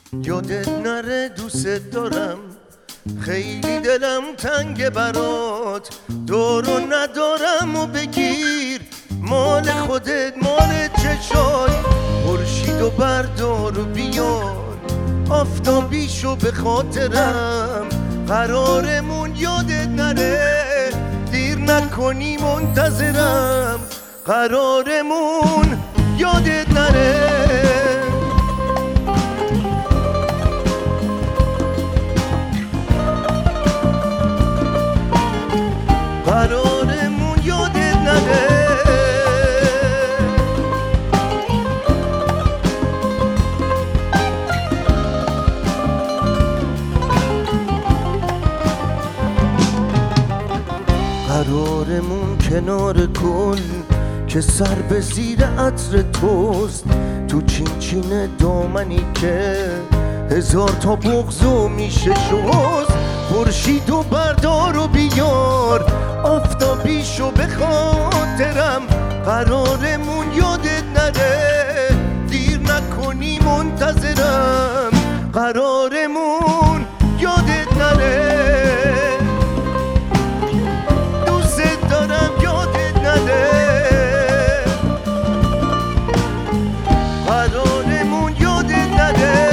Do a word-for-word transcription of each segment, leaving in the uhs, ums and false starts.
یادت نره دوست دارم، خیلی دلم تنگ برات، دورو ندارم و بگیر مال خودت مال چشات. خورشید و بردار و بیار آفتابیشو به خاطرم، قرارمون یادت نره دیر نکنی منتظرم، قرارمون یادت نره. قرارمون یادت نره. قرارمون کنار گل که سر به زیر عطر توست، تو چین چین دامنی که هزار تا بغضو میشه شست. خورشید و بردار و بیار آفتابیشو به خاطرم، قرارمون یادت نره دیر نکنی منتظرم، قرارمون یادت نره. دوست دارم یادت نره، قرارمون یادت نره.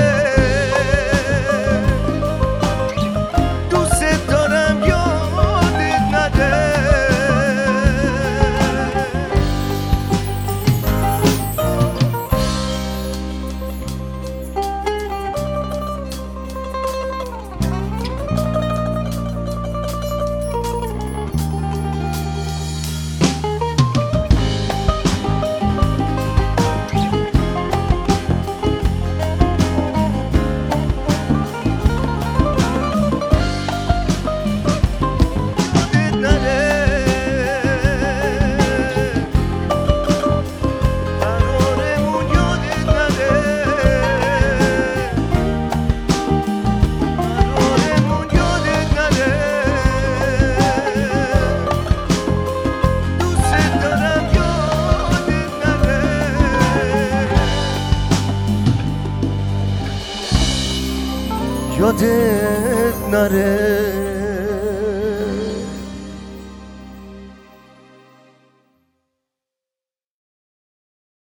یادت نره.